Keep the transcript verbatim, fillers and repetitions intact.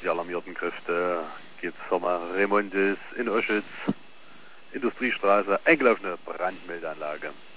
alarmierten Kräfte geht Firma Remontis in Oschütz, Industriestraße, eingelaufene Brandmeldeanlage.